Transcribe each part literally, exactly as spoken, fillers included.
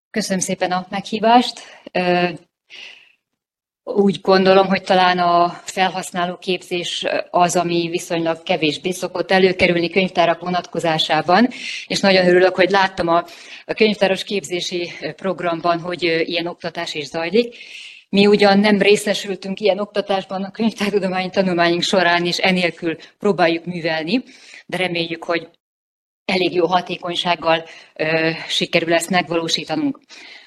Köszönöm szépen a meghívást. Úgy gondolom, hogy talán a felhasználó képzés az, ami viszonylag kevésbé szokott előkerülni könyvtárak vonatkozásában, és nagyon örülök, hogy láttam a, a könyvtáros képzési programban, hogy ilyen oktatás is zajlik. Mi ugyan nem részesültünk ilyen oktatásban a könyvtártudományi tanulmányunk során, és enélkül próbáljuk művelni, de reméljük, hogy elég jó hatékonysággal ö, sikerül ezt megvalósítanunk.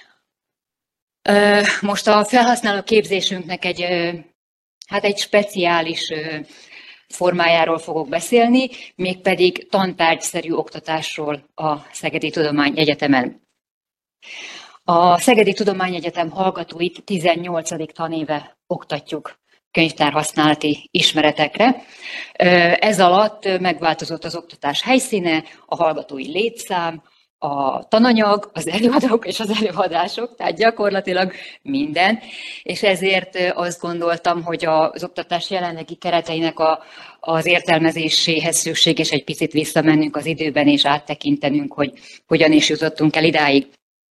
Ö, most a felhasználó képzésünknek egy, ö, hát egy speciális ö, formájáról fogok beszélni, mégpedig tantárgyszerű oktatásról a Szegedi Tudományegyetemen. A Szegedi Tudományegyetem hallgatóit tizennyolcadik tanéve oktatjuk könyvtárhasználati ismeretekre. Ez alatt megváltozott az oktatás helyszíne, a hallgatói létszám, a tananyag, az előadók és az előadások, tehát gyakorlatilag minden, és ezért azt gondoltam, hogy az oktatás jelenlegi kereteinek a, az értelmezéséhez szükséges egy picit visszamennünk az időben, és áttekintenünk, hogy hogyan is jutottunk el idáig.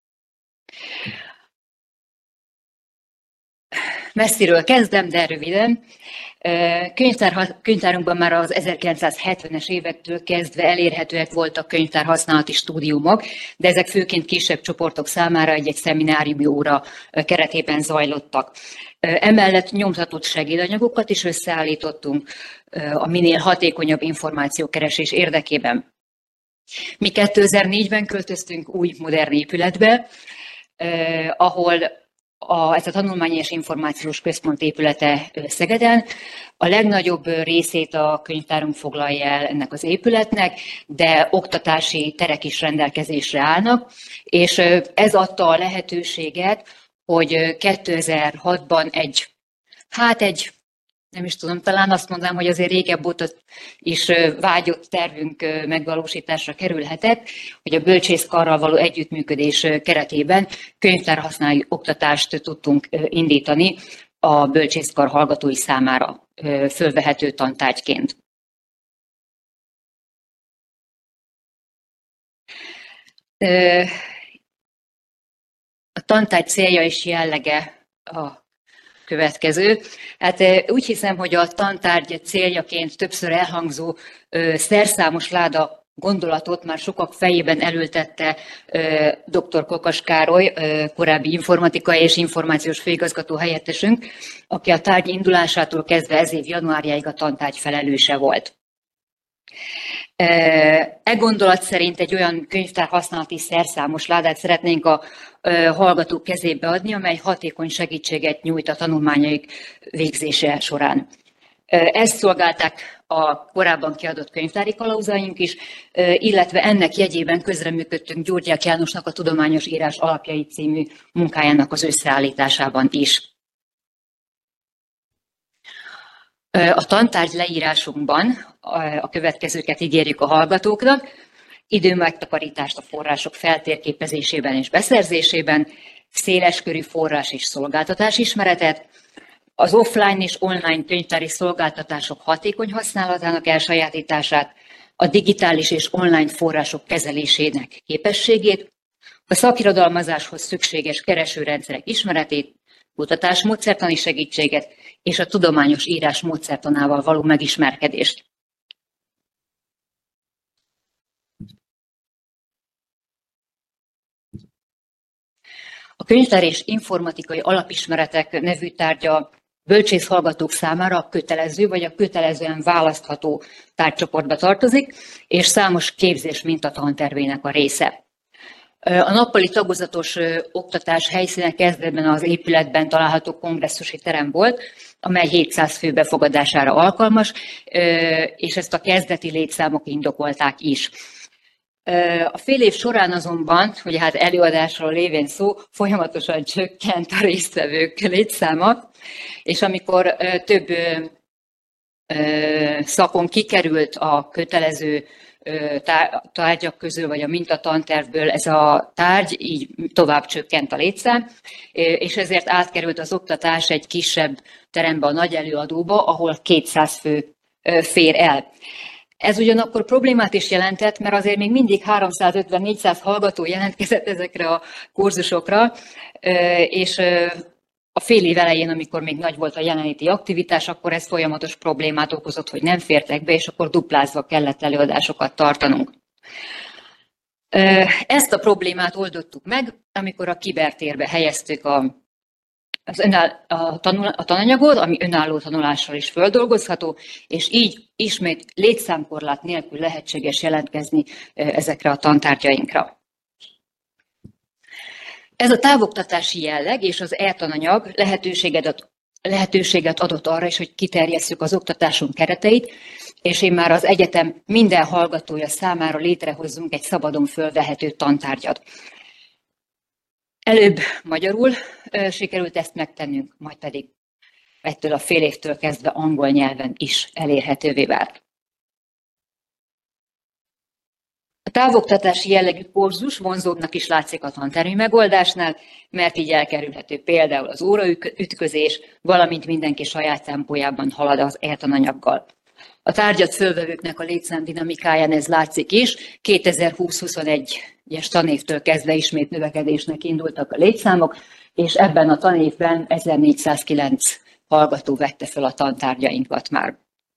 Messziről kezdem, de röviden. Könyvtár, könyvtárunkban már az ezerkilencszázhetvenes évektől kezdve elérhetőek voltak könyvtárhasználati stúdiumok, de ezek főként kisebb csoportok számára egy-egy szemináriumi óra keretében zajlottak. Emellett nyomtatott segédanyagokat is összeállítottunk a minél hatékonyabb információkeresés érdekében. Mi kétezer-négyben költöztünk új modern épületbe, ahol A, ez a Tanulmányi és Információs Központ épülete Szegeden. A legnagyobb részét a könyvtárunk foglalja el ennek az épületnek, de oktatási terek is rendelkezésre állnak, és ez adta a lehetőséget, hogy kétezer-hatban egy, hát egy, nem is tudom, talán azt mondanám, hogy azért régebb óta is vágyott tervünk megvalósításra kerülhetett, hogy a bölcsészkarral való együttműködés keretében könyvtárhasználói oktatást tudtunk indítani a bölcsészkar hallgatói számára fölvehető tantárgyként. A tantárgy célja és jellege a következő. Hát úgy hiszem, hogy a tantárgy céljaként többször elhangzó szerszámos láda gondolatot már sokak fejében elültette dr. Kokas Károly, korábbi informatikai és információs főigazgató helyettesünk, aki a tárgy indulásától kezdve ez év januárjáig a tantárgy felelőse volt. E gondolat szerint egy olyan könyvtárhasználati szerszámos ládát szeretnénk a hallgatók kezébe adni, amely hatékony segítséget nyújt a tanulmányaik végzése során. Ezt szolgálták a korábban kiadott könyvtári kalauzaink is, illetve ennek jegyében közreműködtünk Gyurgyák Jánosnak a Tudományos Írás Alapjai című munkájának az összeállításában is. A tantárgy leírásunkban a következőket ígérjük a hallgatóknak: időmegtakarítást a források feltérképezésében és beszerzésében, széleskörű forrás és szolgáltatás ismeretet, az offline és online könyvtári szolgáltatások hatékony használatának elsajátítását, a digitális és online források kezelésének képességét, a szakirodalmazáshoz szükséges keresőrendszerek ismeretét, kutatásmódszertani segítséget és a tudományos írás módszertanával való megismerkedést. A könyvtár és informatikai alapismeretek nevű tárgya bölcsész hallgatók számára a kötelező vagy a kötelezően választható tárgycsoportba tartozik, és számos képzés mintatantervének a része. A nappali tagozatos oktatás helyszíne kezdetben az épületben található kongresszusi terem volt, amely hétszáz fő befogadására alkalmas, és ezt a kezdeti létszámok indokolták is. A fél év során azonban, hogy hát előadásról lévén szó, folyamatosan csökkent a résztvevők létszáma, és amikor több szakon kikerült a kötelező tárgyak közül, vagy a mintatantervből ez a tárgy, így tovább csökkent a létszám, és ezért átkerült az oktatás egy kisebb terembe, a nagy előadóba, ahol kétszáz fő fér el. Ez ugyanakkor problémát is jelentett, mert azért még mindig háromszázötven-négyszáz hallgató jelentkezett ezekre a kurzusokra, és a fél év elején, amikor még nagy volt a jelenléti aktivitás, akkor ez folyamatos problémát okozott, hogy nem fértek be, és akkor duplázva kellett előadásokat tartanunk. Ezt a problémát oldottuk meg, amikor a kibertérbe helyeztük a, az önáll, a, tanul, a tananyagot, ami önálló tanulással is földolgozható, és így ismét létszámkorlát nélkül lehetséges jelentkezni ezekre a tantárgyainkra. Ez a távoktatási jelleg és az e-tananyag lehetőséget, lehetőséget adott arra is, hogy kiterjesszük az oktatásunk kereteit, és én már az egyetem minden hallgatója számára létrehozzunk egy szabadon fölvehető tantárgyat. Előbb magyarul sikerült ezt megtennünk, majd pedig ettől a fél évtől kezdve angol nyelven is elérhetővé vált. A távoktatási jellegű kurzus vonzóbbnak is látszik a tantermi megoldásnál, mert így elkerülhető például az óraütközés, valamint mindenki saját tempójában halad az e-tananyaggal. A tárgyat fölvevőknek a létszám dinamikáján ez látszik is. kétezer-húsz-huszonegyes tanévtől kezdve ismét növekedésnek indultak a létszámok, és ebben a tanévben ezernégyszázkilenc hallgató vette fel a tantárgyainkat már.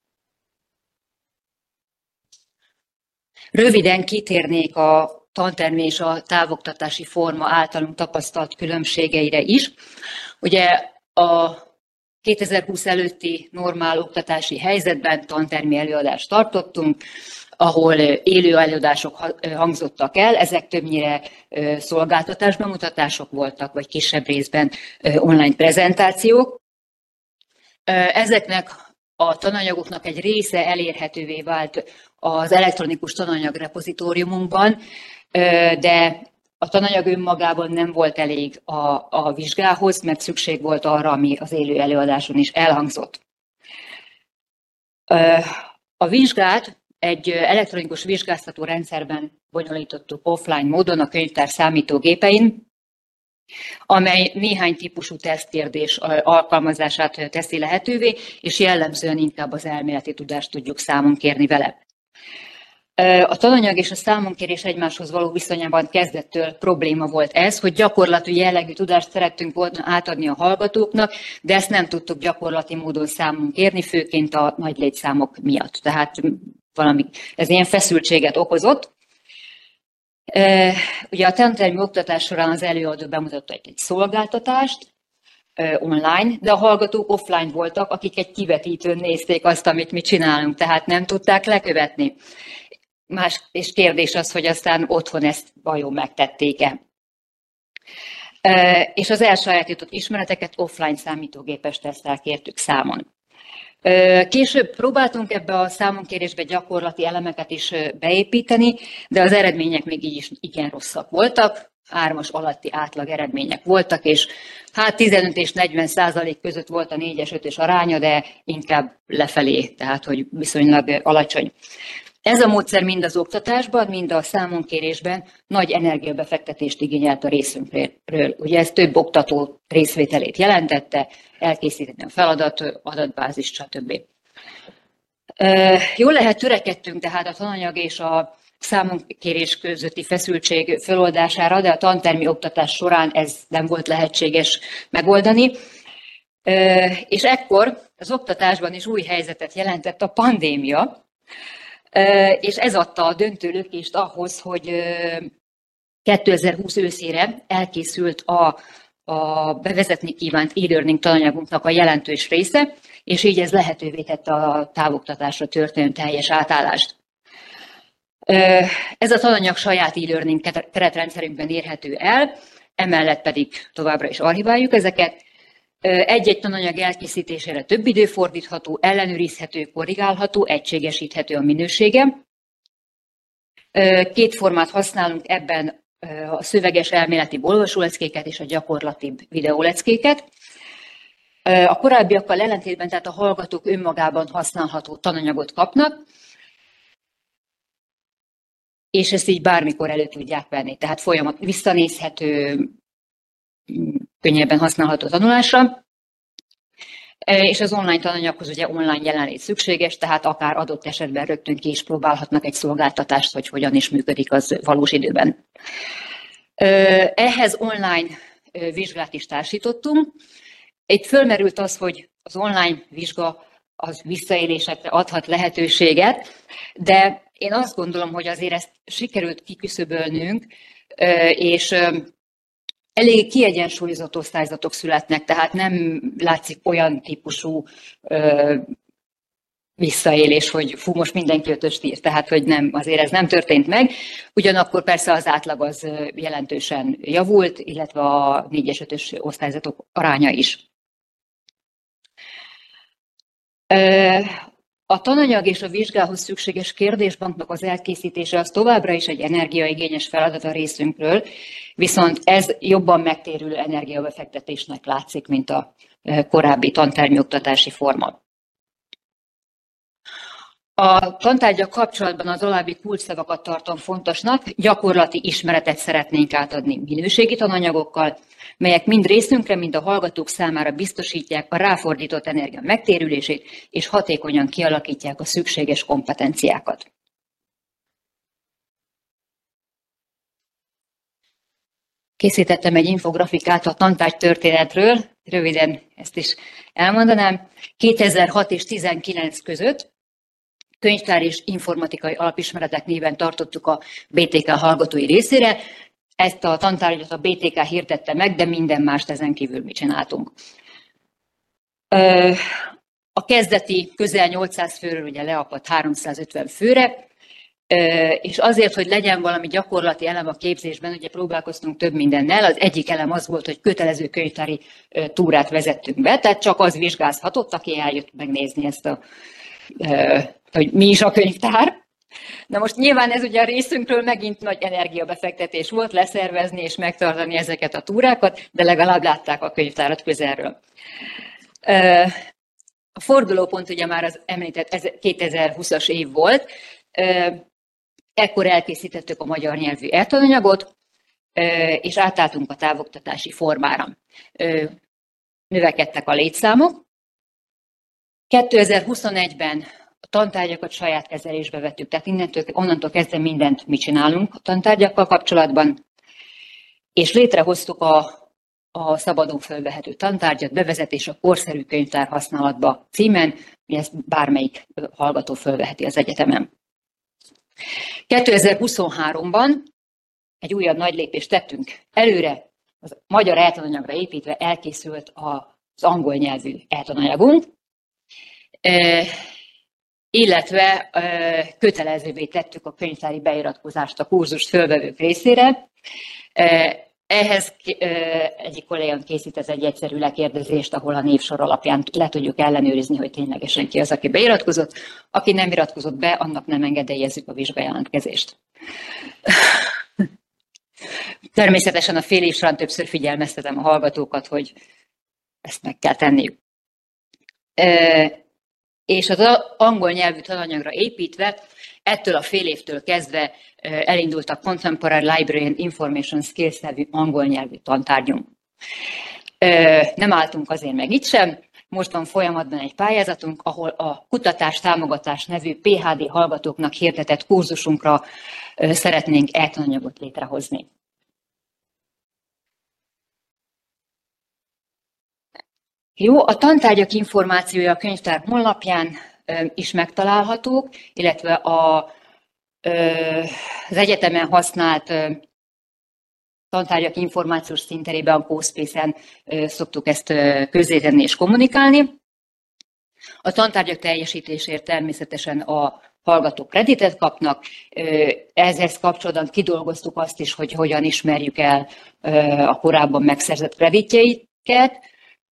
Röviden kitérnék a tantermi és a távoktatási forma általunk tapasztalt különbségeire is. Ugye a kétezer-húsz előtti normál oktatási helyzetben tantermi előadást tartottunk, ahol élő előadások hangzottak el, ezek többnyire szolgáltatásbemutatások voltak, vagy kisebb részben online prezentációk. Ezeknek a tananyagoknak egy része elérhetővé vált az elektronikus tananyag repozitóriumunkban, de a tananyag önmagában nem volt elég a, a vizsgához, mert szükség volt arra, ami az élő előadáson is elhangzott. A vizsgát egy elektronikus vizsgáztató rendszerben bonyolítottuk offline módon a könyvtár számítógépein, amely néhány típusú tesztkérdés alkalmazását teszi lehetővé, és jellemzően inkább az elméleti tudást tudjuk számon kérni vele. A tananyag és a számonkérés egymáshoz való viszonyában kezdettől probléma volt ez, hogy gyakorlati jellegű tudást szerettünk volna átadni a hallgatóknak, de ezt nem tudtuk gyakorlati módon számon kérni, főként a nagy létszámok miatt. Tehát valami, ez ilyen feszültséget okozott. Ugye a tantermi oktatás során az előadó bemutatta egy szolgáltatást online, de a hallgatók offline voltak, akik egy kivetítőn nézték azt, amit mi csinálunk, tehát nem tudták lekövetni. Más és kérdés az, hogy aztán otthon ezt vajon megtették-e. És az elsajátított ismereteket offline számítógépes teszttel kértük számon. Később próbáltunk ebbe a számonkérésbe gyakorlati elemeket is beépíteni, de az eredmények még így is igen rosszak voltak, hármas alatti átlag eredmények voltak, és hát tizenöt és negyven százalék között volt a négyes ötös aránya, de inkább lefelé, tehát hogy viszonylag alacsony. Ez a módszer mind az oktatásban, mind a számonkérésben nagy energiabefektetést igényelt a részünkről. Ugye ez több oktató részvételét jelentette, elkészíteni a feladat, adatbázis, stb. Jól lehet törekedtünk tehát a tananyag és a számonkérés közötti feszültség feloldására, de a tantermi oktatás során ez nem volt lehetséges megoldani. És ekkor az oktatásban is új helyzetet jelentett a pandémia, és ez adta a döntő lökést ahhoz, hogy kétezer-húsz őszére elkészült a, a bevezetni kívánt e-learning tananyagunknak a jelentős része, és így ez lehetővé tette a távoktatásra történő teljes átállást. Ez a tananyag saját e-learning keretrendszerünkben érhető el, emellett pedig továbbra is archiváljuk ezeket. Egy-egy tananyag elkészítésére több idő fordítható, ellenőrizhető, korrigálható, egységesíthető a minősége. Két formát használunk ebben, a szöveges elméleti olvasóleckéket és a gyakorlati videóleckéket. A korábbiakkal ellentétben tehát a hallgatók önmagában használható tananyagot kapnak, és ezt így bármikor elő tudják venni. Tehát folyamat visszanézhető, könnyebben használható tanulásra. És az online tananyaghoz ugye online jelenlét szükséges, tehát akár adott esetben rögtön ki is próbálhatnak egy szolgáltatást, hogy hogyan is működik az valós időben. Ehhez online vizsgát is társítottunk. Itt fölmerült az, hogy az online vizsga az visszaélésekre adhat lehetőséget, de én azt gondolom, hogy azért ezt sikerült kiküszöbölnünk, és elég kiegyensúlyozott osztályzatok születnek, tehát nem látszik olyan típusú visszaélés, hogy fú, most mindenki ötöst ír, tehát hogy nem, azért ez nem történt meg. Ugyanakkor persze az átlag az jelentősen javult, illetve a négyes ötös osztályzatok aránya is. A tananyag és a vizsgához szükséges kérdésbanknak az elkészítése az továbbra is egy energiaigényes feladat a részünkről, viszont ez jobban megtérülő energiabefektetésnek látszik, mint a korábbi tantárgyi oktatási forma. A tantárgyak kapcsolatban az alábbi kulcsszavakat tartom fontosnak, gyakorlati ismeretet szeretnénk átadni minőségi tananyagokkal, melyek mind részünkre, mind a hallgatók számára biztosítják a ráfordított energia megtérülését, és hatékonyan kialakítják a szükséges kompetenciákat. Készítettem egy infografikát a tantárgy történetről, röviden ezt is elmondanám. kétezer-hat és tizenkilenc között könyvtár és informatikai alapismeretek néven tartottuk a bé té ká hallgatói részére. Ezt a tantárgyat a bé té ká hirdette meg, de minden mást ezen kívül mi csináltunk. A kezdeti közel nyolcszáz főről ugye leapadt háromszázötven főre, és azért, hogy legyen valami gyakorlati elem a képzésben, ugye próbálkoztunk több mindennel. Az egyik elem az volt, hogy kötelező könyvtári túrát vezettünk be, tehát csak az vizsgázhatott, aki eljött megnézni ezt a, hogy mi is a könyvtár. Na most nyilván ez ugye a részünkről megint nagy energiabefektetés volt leszervezni és megtartani ezeket a túrákat, de legalább látták a könyvtárat közelről. A fordulópont ugye már az említett kétezer-húszas év volt, ekkor elkészítettük a magyar nyelvű e-tananyagot, és átálltunk a távoktatási formára. Növekedtek a létszámok. kétezer-huszonegyben a tantárgyakat saját kezelésbe vettük, tehát innentől, onnantól kezdve mindent mi csinálunk a tantárgyakkal kapcsolatban, és létrehoztuk a, a szabadon fölvehető tantárgyat, bevezetés a korszerű könyvtár használatba címen, ezt bármelyik hallgató fölveheti az egyetemen. kétezer-huszonháromban egy újabb nagy lépést tettünk előre, az magyar e-tananyagra építve elkészült az angol nyelvű e-tananyagunk, illetve kötelezővé tettük a könyvtári beiratkozást a kurzust fölvevők részére. Ehhez egyik kollégám készített egy egyszerű lekérdezést, ahol a névsor alapján le tudjuk ellenőrizni, hogy ténylegesen ki az, aki beiratkozott. Aki nem iratkozott be, annak nem engedélyezzük a vizsgajelentkezést. Természetesen a fél év során többször figyelmeztetem a hallgatókat, hogy ezt meg kell tenniük. És az angol nyelvű tananyagra építve, ettől a fél évtől kezdve elindult a Contemporary Library and Information Skills nevű angol nyelvű tantárgyunk. Nem álltunk azért meg itt sem, most van folyamatban egy pályázatunk, ahol a Kutatás Támogatás nevű pé há dé hallgatóknak hirdetett kurzusunkra szeretnénk e-tananyagot létrehozni. Jó, a tantárgyak információja a könyvtár honlapján is megtalálhatók, illetve a, az egyetemen használt tantárgyak információs színterében, a CoSpace-en szoktuk ezt közzétenni és kommunikálni. A tantárgyak teljesítésért természetesen a hallgatók kreditet kapnak. Ezzel kapcsolatban kidolgoztuk azt is, hogy hogyan ismerjük el a korábban megszerzett kreditjeiket.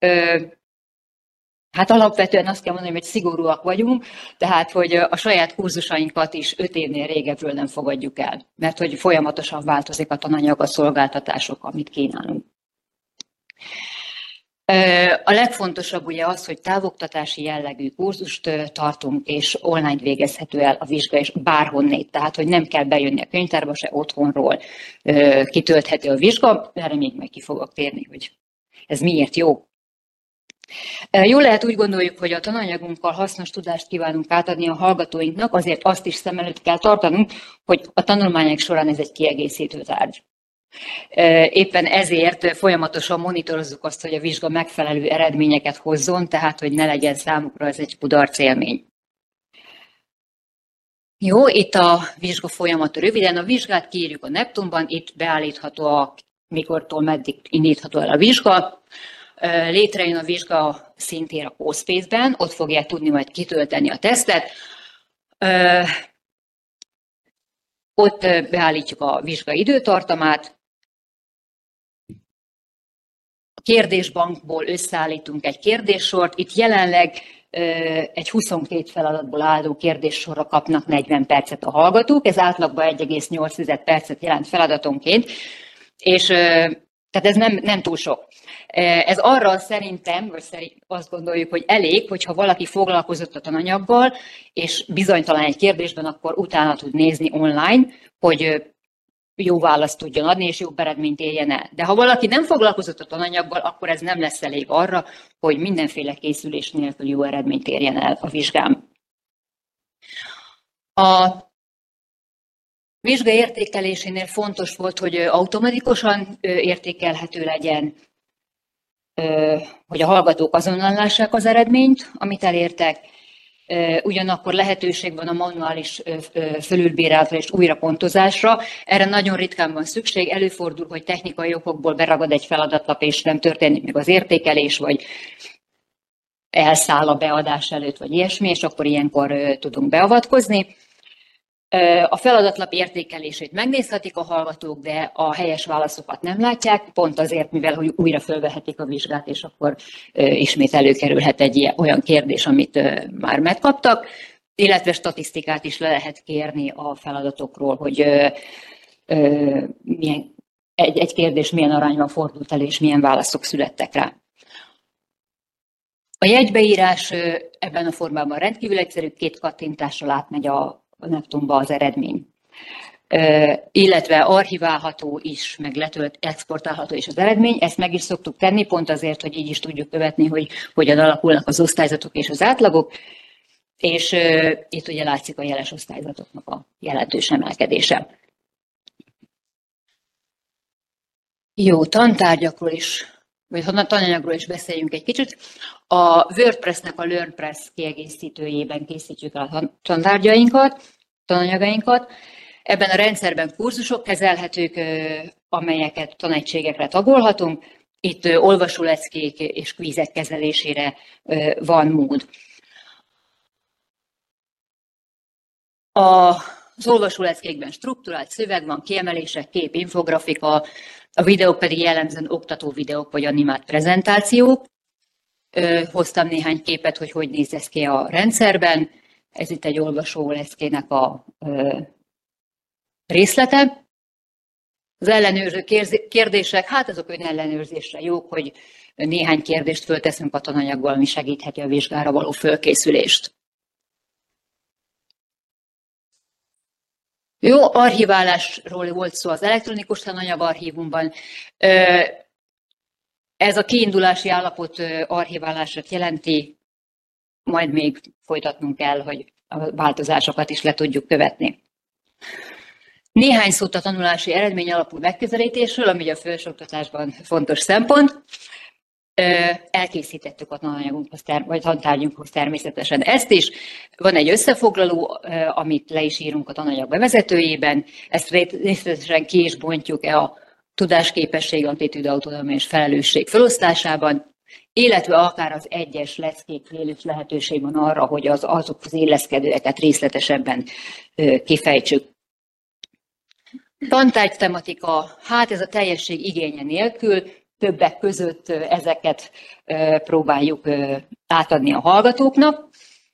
Hát alapvetően azt kell mondani, hogy szigorúak vagyunk, tehát hogy a saját kurzusainkat is öt évnél régebről nem fogadjuk el, mert hogy folyamatosan változik a tananyag, a szolgáltatások, amit kínálunk. A legfontosabb ugye az, hogy távoktatási jellegű kurzust tartunk, és online végezhető el a vizsga, és bárhonnét, tehát hogy nem kell bejönni a könyvtárba, se otthonról kitölthető a vizsga, erre még meg ki fogok térni, hogy ez miért jó. Jól lehet úgy gondoljuk, hogy a tananyagunkkal hasznos tudást kívánunk átadni a hallgatóinknak, azért azt is szem előtt kell tartanunk, hogy a tanulmányok során ez egy kiegészítő tárgy. Éppen ezért folyamatosan monitorozzuk azt, hogy a vizsga megfelelő eredményeket hozzon, tehát hogy ne legyen számukra ez egy kudarc élmény. Jó, itt a vizsga folyamat röviden. A vizsgát kiírjuk a Neptunban, itt beállítható a mikortól meddig indítható el a vizsga. Létrejön a vizsga szintén a CoSpace-ben, ott fogják tudni majd kitölteni a tesztet. Ott beállítjuk a vizsga időtartamát. A kérdésbankból összeállítunk egy kérdéssort. Itt jelenleg egy huszonkét feladatból álló kérdéssorra kapnak negyven percet a hallgatók. Ez átlagban egy egész nyolc percet jelent feladatonként. És tehát ez nem, nem túl sok. Ez arra szerintem, vagy szerint azt gondoljuk, hogy elég, hogyha valaki foglalkozott a tananyaggal, és bizonytalan egy kérdésben, akkor utána tud nézni online, hogy jó választ tudjon adni, és jobb eredményt érjen el. De ha valaki nem foglalkozott a tananyaggal, akkor ez nem lesz elég arra, hogy mindenféle készülés nélkül jó eredményt érjen el a vizsgán. A vizsga értékelésénél fontos volt, hogy automatikusan értékelhető legyen, hogy a hallgatók azonnal lássák az eredményt, amit elértek, ugyanakkor lehetőség van a manuális fölülbírálatra és újrapontozásra. Erre nagyon ritkán van szükség, előfordul, hogy technikai okokból beragad egy feladatlap, és nem történik meg az értékelés, vagy elszáll a beadás előtt, vagy ilyesmi, és akkor ilyenkor tudunk beavatkozni. A feladatlap értékelését megnézhetik a hallgatók, de a helyes válaszokat nem látják, pont azért, mivel hogy újra fölvehetik a vizsgát, és akkor ismét előkerülhet egy ilyen, olyan kérdés, amit már megkaptak, illetve statisztikát is le lehet kérni a feladatokról, hogy milyen, egy, egy kérdés milyen arányban fordult elő, és milyen válaszok születtek rá. A jegybeírás ebben a formában rendkívül egyszerű, két kattintással átmegy a a Neptunba az eredmény. E, illetve archiválható is, meg letölt, exportálható is az eredmény. Ezt meg is szoktuk tenni, pont azért, hogy így is tudjuk követni, hogy hogyan alakulnak az osztályzatok és az átlagok. És e, itt ugye látszik a jeles osztályzatoknak a jelentős emelkedése. Jó, tantárgyakról is, vagy tananyagról is beszéljünk egy kicsit. A WordPress-nek a LearnPress kiegészítőjében készítjük el a tantárgyainkat, tananyagainkat. Ebben a rendszerben kurzusok kezelhetők, amelyeket tanegységekre tagolhatunk. Itt olvasóleckék és kvízek kezelésére van mód. Az olvasóleckékben strukturált szöveg van, kiemelések, kép, infografika, a videók pedig jellemzően oktató videók vagy animált prezentációk. Hoztam néhány képet, hogy hogy néz ez ki a rendszerben. Ez itt egy olvasóleckének a részlete. Az ellenőrző kérdések, hát azok önellenőrzésre jók, hogy néhány kérdést fölteszünk a tananyagból, ami segítheti a vizsgára való fölkészülést. Jó, archiválásról volt szó az elektronikus tananyagarchívumban. Ez a kiindulási állapot archiválását jelenti, majd még folytatnunk kell, hogy a változásokat is le tudjuk követni. Néhány szót a tanulási eredmény alapú megközelítésről, ami a felsőoktatásban fontos szempont. Elkészítettük a tananyagunkhoz, vagy tantárgyunkhoz természetesen ezt is. Van egy összefoglaló, amit le is írunk a tananyag bevezetőjében. Ezt részletesen ki is bontjuk a tudásképesség, attitűd, autonómia és felelősség felosztásában, illetve akár az egyes leckéknél is lehetőség van arra, hogy az, azokhoz illeszkedőeket részletesebben kifejtsük. Tantárgy tematika, hát ez a teljesség igénye nélkül, többek között ezeket próbáljuk átadni a hallgatóknak.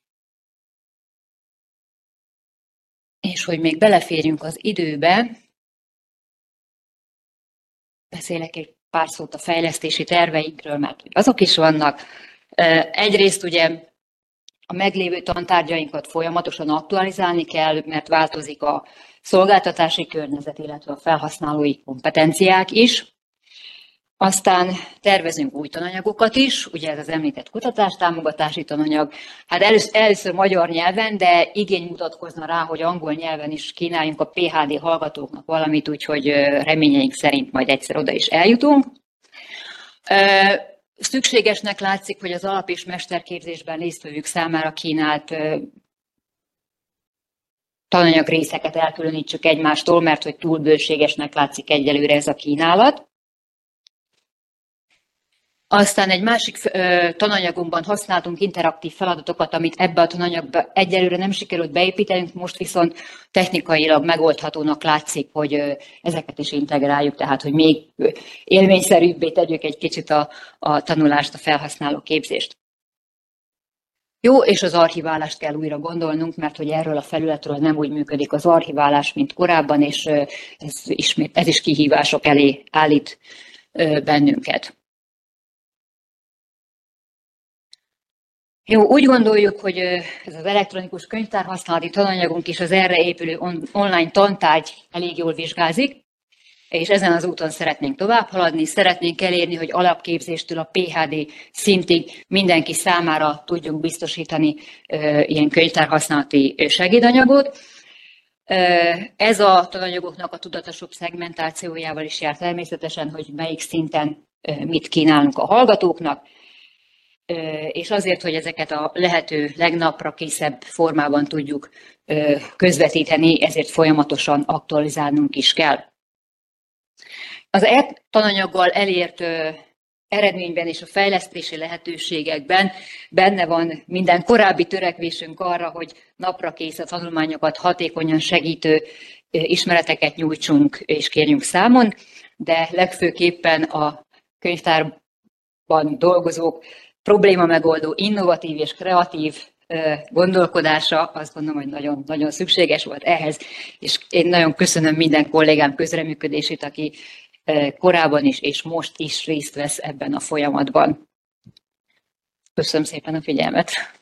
És hogy még beleférjünk az időbe, beszélek egy pár szót a fejlesztési terveinkről, mert azok is vannak. Egyrészt ugye a meglévő tantárgyainkat folyamatosan aktualizálni kell, mert változik a szolgáltatási környezet, illetve a felhasználói kompetenciák is. Aztán tervezünk új tananyagokat is, ugye ez az említett kutatástámogatási tananyag. Hát először, először magyar nyelven, de igény mutatkozna rá, hogy angol nyelven is kínáljunk a pé há dé hallgatóknak valamit, úgyhogy reményeink szerint majd egyszer oda is eljutunk. Szükségesnek látszik, hogy az alap- és mesterképzésben résztvevők számára kínált tananyag részeket elkülönítsük egymástól, mert hogy túl bőségesnek látszik egyelőre ez a kínálat. Aztán egy másik tananyagunkban használtunk interaktív feladatokat, amit ebbe a tananyagba egyelőre nem sikerült beépítenünk, most viszont technikailag megoldhatónak látszik, hogy ezeket is integráljuk, tehát hogy még élményszerűbbé tegyük egy kicsit a, a tanulást, a felhasználó képzést. Jó, és az archiválást kell újra gondolnunk, mert hogy erről a felületről nem úgy működik az archiválás, mint korábban, és ez, ismét, ez is kihívások elé állít bennünket. Jó, úgy gondoljuk, hogy ez az elektronikus könyvtárhasználati tananyagunk és az erre épülő on online tantárgy elég jól vizsgázik, és ezen az úton szeretnénk tovább haladni, szeretnénk elérni, hogy alapképzéstől a pé há dé szintig mindenki számára tudjunk biztosítani e, ilyen könyvtárhasználati segédanyagot. E, ez a tananyagoknak a tudatosabb szegmentációjával is jár természetesen, hogy melyik szinten e, mit kínálunk a hallgatóknak, és azért, hogy ezeket a lehető legnapra készebb formában tudjuk közvetíteni, ezért folyamatosan aktualizálnunk is kell. Az e-tananyaggal elért eredményben és a fejlesztési lehetőségekben benne van minden korábbi törekvésünk arra, hogy napra kész a tanulmányokat hatékonyan segítő ismereteket nyújtsunk és kérjünk számon, de legfőképpen a könyvtárban dolgozók probléma megoldó, innovatív és kreatív gondolkodása, azt gondolom, hogy nagyon, nagyon szükséges volt ehhez, és én nagyon köszönöm minden kollégám közreműködését, aki korábban is és most is részt vesz ebben a folyamatban. Köszönöm szépen a figyelmet!